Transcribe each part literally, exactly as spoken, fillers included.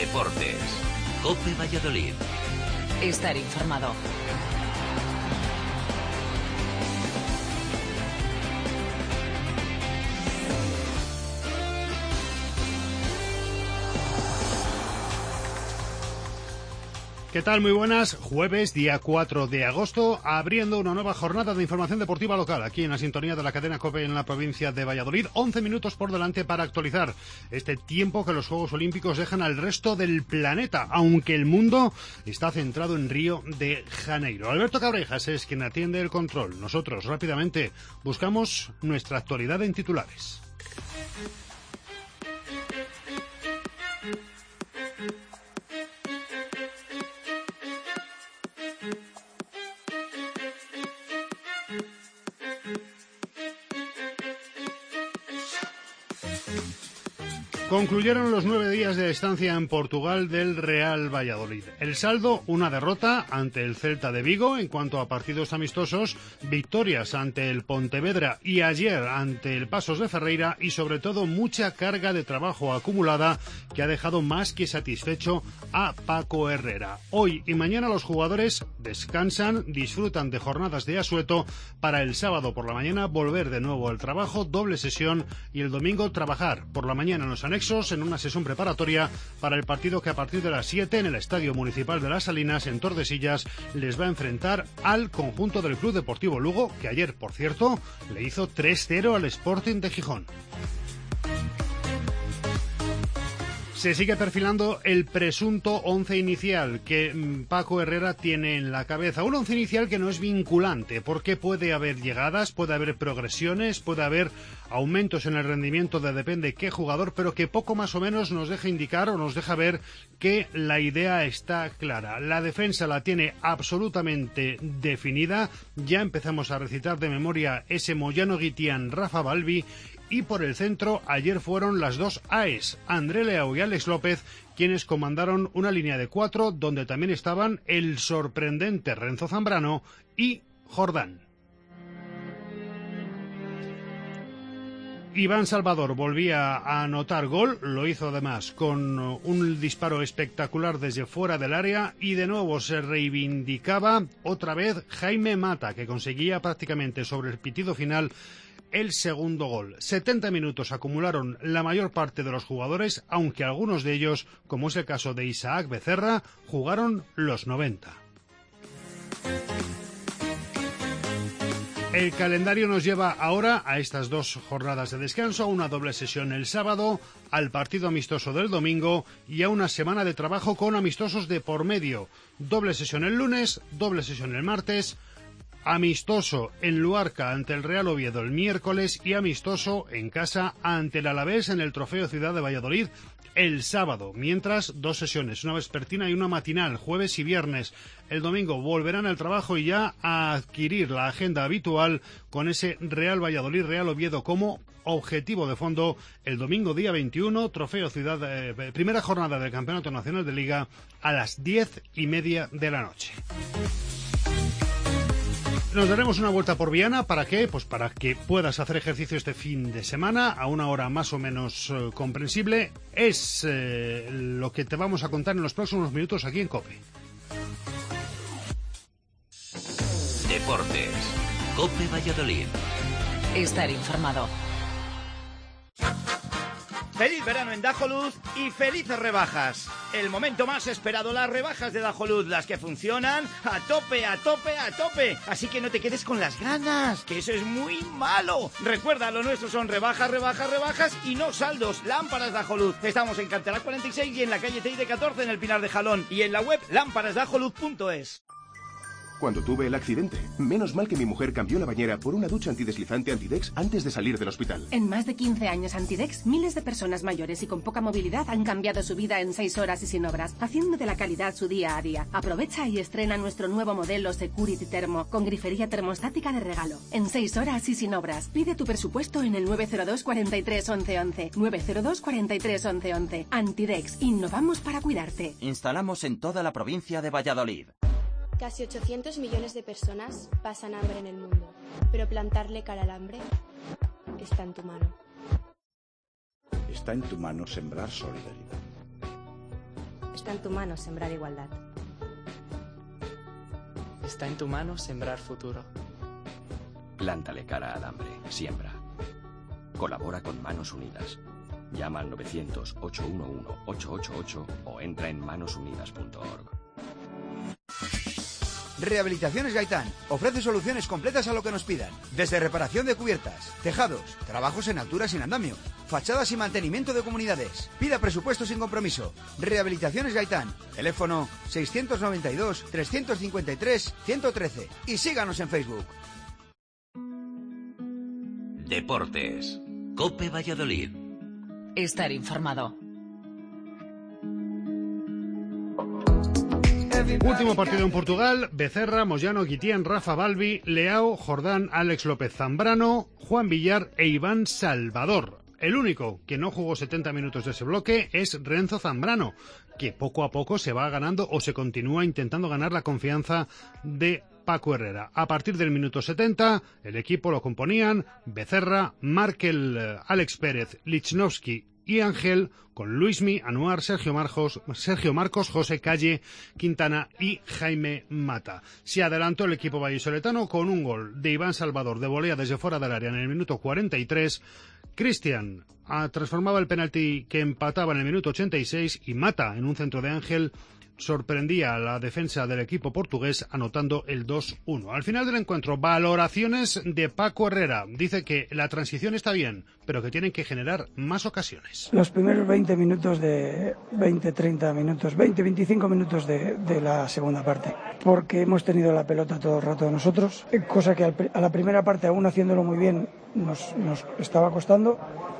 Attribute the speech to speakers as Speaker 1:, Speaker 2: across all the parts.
Speaker 1: Deportes. COPE Valladolid.
Speaker 2: Estar informado.
Speaker 3: ¿Qué tal? Muy buenas. Jueves, día cuatro de agosto, abriendo una nueva jornada de información deportiva local, aquí en la sintonía de la cadena COPE en la provincia de Valladolid. once minutos por delante para actualizar este tiempo que los Juegos Olímpicos dejan al resto del planeta, aunque el mundo está centrado en Río de Janeiro. Alberto Cabrejas es quien atiende el control. Nosotros, rápidamente, buscamos nuestra actualidad en titulares. Concluyeron los nueve días de estancia en Portugal del Real Valladolid. El saldo, una derrota ante el Celta de Vigo en cuanto a partidos amistosos, victorias ante el Pontevedra y ayer ante el Paços de Ferreira y sobre todo mucha carga de trabajo acumulada que ha dejado más que satisfecho a Paco Herrera. Hoy y mañana los jugadores descansan, disfrutan de jornadas de asueto para el sábado por la mañana volver de nuevo al trabajo, doble sesión y el domingo trabajar por la mañana en los anexos en una sesión preparatoria para el partido que a partir de las siete en el Estadio Municipal de Las Salinas, en Tordesillas, les va a enfrentar al conjunto del Club Deportivo Lugo, que ayer, por cierto, le hizo tres cero al Sporting de Gijón. Se sigue perfilando el presunto once inicial que Paco Herrera tiene en la cabeza. Un once inicial que no es vinculante, porque puede haber llegadas, puede haber progresiones, puede haber aumentos en el rendimiento de depende qué jugador, pero que poco más o menos nos deja indicar o nos deja ver que la idea está clara. La defensa la tiene absolutamente definida. Ya empezamos a recitar de memoria ese Moyano Guitián, Rafa Balbi. Y por el centro, ayer fueron las dos A E S, André Leao y Alex López, quienes comandaron una línea de cuatro, donde también estaban el sorprendente Renzo Zambrano y Jordán. Iván Salvador volvía a anotar gol, lo hizo además con un disparo espectacular desde fuera del área y de nuevo se reivindicaba otra vez Jaime Mata, que conseguía prácticamente sobre el pitido final el segundo gol. setenta minutos acumularon la mayor parte de los jugadores, aunque algunos de ellos, como es el caso de Isaac Becerra, jugaron los noventa. El calendario nos lleva ahora a estas dos jornadas de descanso, a una doble sesión el sábado, al partido amistoso del domingo y a una semana de trabajo con amistosos de por medio. Doble sesión el lunes, doble sesión el martes, amistoso en Luarca ante el Real Oviedo el miércoles y amistoso en casa ante el Alavés en el Trofeo Ciudad de Valladolid el sábado, mientras dos sesiones, una vespertina y una matinal, jueves y viernes. El domingo volverán al trabajo y ya a adquirir la agenda habitual con ese Real Valladolid, Real Oviedo como objetivo de fondo. El domingo día veintiuno, Trofeo Ciudad, eh, primera jornada del Campeonato Nacional de Liga a las diez y media de la noche. Nos daremos una vuelta por Viana. ¿Para qué? Pues para que puedas hacer ejercicio este fin de semana a una hora más o menos eh, comprensible. Es eh, lo que te vamos a contar en los próximos minutos aquí en COPE.
Speaker 1: Deportes. COPE Valladolid.
Speaker 2: Estar informado.
Speaker 4: Feliz verano en Dajoluz y felices rebajas. El momento más esperado, las rebajas de Dajoluz, las que funcionan a tope, a tope, a tope. Así que no te quedes con las ganas, que eso es muy malo. Recuerda, lo nuestro son rebajas, rebajas, rebajas y no saldos. Lámparas Dajoluz. Estamos en Canterá cuarenta y seis y en la calle Teide catorce en el Pinar de Jalón. Y en la web lámparas dajoluz punto es.
Speaker 5: Cuando tuve el accidente, menos mal que mi mujer cambió la bañera por una ducha antideslizante Antidex antes de salir del hospital.
Speaker 6: En más de quince años Antidex, miles de personas mayores y con poca movilidad han cambiado su vida en seis horas y sin obras, haciendo de la calidad su día a día. Aprovecha y estrena nuestro nuevo modelo Security Thermo, con grifería termostática de regalo. En seis horas y sin obras. Pide tu presupuesto en el nueve cero dos, cuarenta y tres, once, once. nueve cero dos, cuarenta y tres, once, once. Antidex, innovamos para cuidarte.
Speaker 7: Instalamos en toda la provincia de Valladolid.
Speaker 8: Casi ochocientos millones de personas pasan hambre en el mundo, pero plantarle cara al hambre está en tu mano.
Speaker 9: Está en tu mano sembrar solidaridad.
Speaker 8: Está en tu mano sembrar igualdad.
Speaker 9: Está en tu mano sembrar futuro.
Speaker 10: Plántale cara al hambre. Siembra. Colabora con Manos Unidas. Llama al novecientos, ocho uno uno, ocho ocho ocho o entra en manos unidas punto org.
Speaker 11: Rehabilitaciones Gaitán ofrece soluciones completas a lo que nos pidan. Desde reparación de cubiertas, tejados, trabajos en altura sin andamio, fachadas y mantenimiento de comunidades. Pida presupuesto sin compromiso. Rehabilitaciones Gaitán. Teléfono seiscientos noventa y dos, trescientos cincuenta y tres, ciento trece. Y síganos en Facebook.
Speaker 1: Deportes. COPE Valladolid.
Speaker 2: Estar informado.
Speaker 3: Último partido en Portugal: Becerra, Moyano, Guitián, Rafa Balbi, Leao, Jordán, Alex López Zambrano, Juan Villar e Iván Salvador. El único que no jugó setenta minutos de ese bloque es Renzo Zambrano, que poco a poco se va ganando o se continúa intentando ganar la confianza de Paco Herrera. A partir del minuto setenta, el equipo lo componían Becerra, Markel, Alex Pérez, Lichnowsky y Ángel, con Luismi, Anuar, Sergio Marcos, Sergio Marcos, José Calle, Quintana y Jaime Mata. Se adelantó el equipo vallisoletano con un gol de Iván Salvador de volea desde fuera del área en el minuto cuarenta y tres. Cristian ah, transformaba el penalti que empataba en el minuto ochenta y seis y Mata, en un centro de Ángel, sorprendía a la defensa del equipo portugués anotando el dos uno. Al final del encuentro, valoraciones de Paco Herrera. Dice que la transición está bien, pero que tienen que generar más ocasiones.
Speaker 12: Los primeros veinte minutos de veinte, treinta minutos, veinte, veinticinco minutos de, de la segunda parte, porque hemos tenido la pelota todo el rato nosotros, cosa que al, a la primera parte, aún haciéndolo muy bien, nos, nos estaba costando,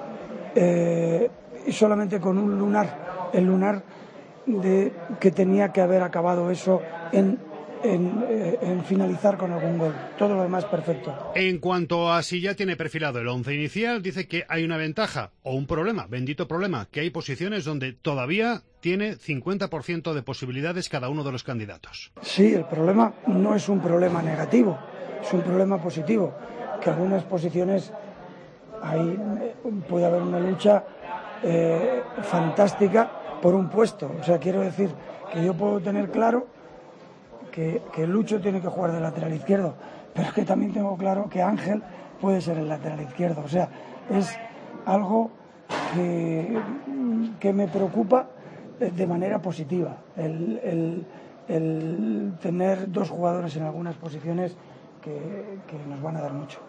Speaker 12: eh, y solamente con un lunar, el lunar de que tenía que haber acabado eso en, en, eh, en finalizar con algún gol. Todo lo demás perfecto.
Speaker 3: En cuanto a si ya tiene perfilado el once inicial, dice que hay una ventaja o un problema, bendito problema, que hay posiciones donde todavía tiene cincuenta por ciento de posibilidades cada uno de los candidatos.
Speaker 12: Sí, el problema no es un problema negativo, es un problema positivo, que algunas posiciones ahí puede haber una lucha eh, fantástica por un puesto. O sea, quiero decir que yo puedo tener claro que, que Lucho tiene que jugar de lateral izquierdo, pero es que también tengo claro que Ángel puede ser el lateral izquierdo. O sea, es algo que, que me preocupa de manera positiva, el, el, el tener dos jugadores en algunas posiciones que, que nos van a dar mucho.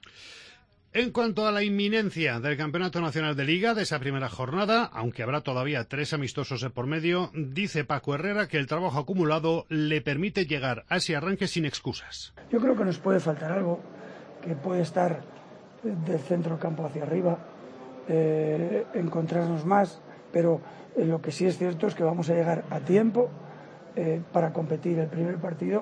Speaker 3: En cuanto a la inminencia del Campeonato Nacional de Liga de esa primera jornada, aunque habrá todavía tres amistosos de por medio, dice Paco Herrera que el trabajo acumulado le permite llegar a ese arranque sin excusas.
Speaker 12: Yo creo que nos puede faltar algo, que puede estar del centro del campo hacia arriba, eh, encontrarnos más, pero eh, lo que sí es cierto es que vamos a llegar a tiempo eh, para competir el primer partido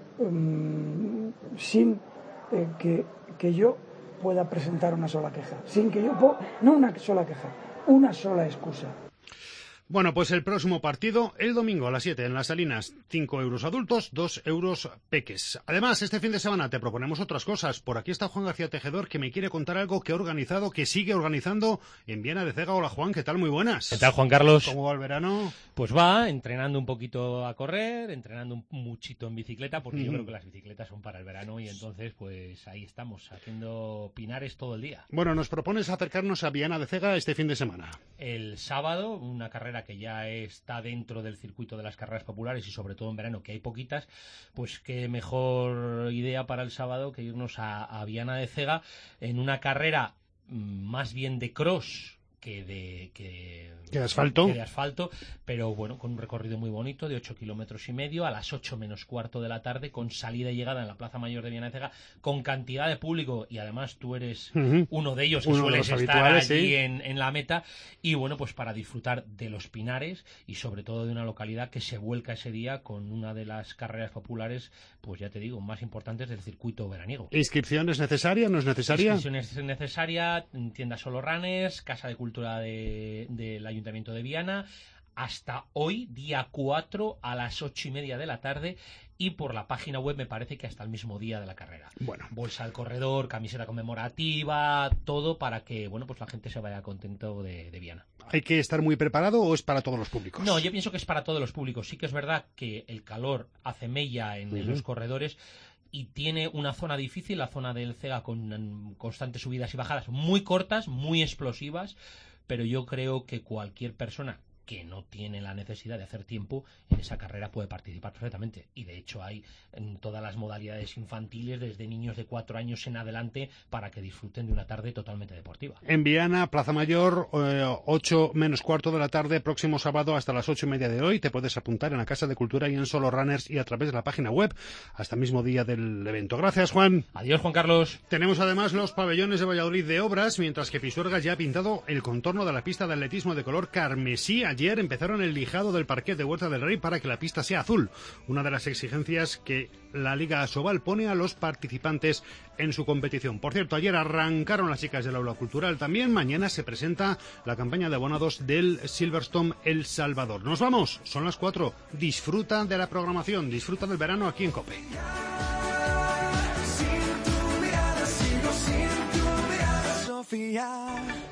Speaker 12: um, sin eh, que, que yo pueda presentar una sola queja, sin que yo pueda, no una sola queja, una sola excusa.
Speaker 3: Bueno, pues el próximo partido, el domingo a las siete en Las Salinas, cinco euros adultos, dos euros peques. Además, este fin de semana te proponemos otras cosas. Por aquí está Juan García Tejedor, que me quiere contar algo que ha organizado, que sigue organizando en Viana de Cega. Hola Juan, ¿qué tal? Muy buenas.
Speaker 13: ¿Qué tal, Juan Carlos?
Speaker 3: ¿Cómo va el verano?
Speaker 13: Pues va, entrenando un poquito a correr, entrenando un muchito en bicicleta, porque mm. yo creo que las bicicletas son para el verano y entonces pues ahí estamos, haciendo pinares todo el día.
Speaker 3: Bueno, nos propones acercarnos a Viana de Cega este fin de semana.
Speaker 13: El sábado, una carrera que ya está dentro del circuito de las carreras populares y sobre todo en verano, que hay poquitas, pues qué mejor idea para el sábado que irnos a, a Viana de Cega en una carrera más bien de cross que de, que,
Speaker 3: ¿Que de asfalto?
Speaker 13: que de asfalto, pero bueno, con un recorrido muy bonito de ocho kilómetros y medio a las ocho menos cuarto de la tarde, con salida y llegada en la Plaza Mayor de Viana de Cega, con cantidad de público, y además tú eres uh-huh. uno de ellos que uno sueles estar allí sí. en, en la meta, y bueno, pues para disfrutar de los pinares y sobre todo de una localidad que se vuelca ese día con una de las carreras populares, pues ya te digo, más importantes del circuito veraniego.
Speaker 3: ¿Inscripción es necesaria? ¿No es necesaria?
Speaker 13: Inscripción es necesaria, tienda Solo Runners, Casa de Cultura de, del Ayuntamiento de Viana. hasta hoy, día cuatro, a las ocho y media de la tarde, y por la página web me parece que hasta el mismo día de la carrera.
Speaker 3: Bueno.
Speaker 13: Bolsa al corredor, camiseta conmemorativa, todo para que, bueno, pues la gente se vaya contento de, de Viana.
Speaker 3: ¿Hay que estar muy preparado o es para todos los públicos?
Speaker 13: No, yo pienso que es para todos los públicos. Sí que es verdad que el calor hace mella en, uh-huh. en los corredores, y tiene una zona difícil, la zona del Cega, con constantes subidas y bajadas muy cortas, muy explosivas, pero yo creo que cualquier persona que no tiene la necesidad de hacer tiempo en esa carrera puede participar perfectamente, y de hecho hay en todas las modalidades infantiles, desde niños de cuatro años en adelante, para que disfruten de una tarde totalmente deportiva.
Speaker 3: En Viana, Plaza Mayor, eh, ocho menos cuarto de la tarde, próximo sábado hasta las ocho y media de hoy. Te puedes apuntar en la Casa de Cultura y en Solo Runners y a través de la página web hasta el mismo día del evento. Gracias, Juan.
Speaker 13: Adiós, Juan Carlos.
Speaker 3: Tenemos además los pabellones de Valladolid de obras, mientras que Pisuerga ya ha pintado el contorno de la pista de atletismo de color carmesí. Ayer empezaron el lijado del parquet de Huerta del Rey para que la pista sea azul, una de las exigencias que la Liga Asobal pone a los participantes en su competición. Por cierto, ayer arrancaron las chicas del aula cultural también. Mañana se presenta la campaña de abonados del Silverstone El Salvador. Nos vamos, son las cuatro. Disfruta de la programación, disfruta del verano aquí en COPE.
Speaker 14: Sin tu mirada, sigo sin tu mirada, Sofía.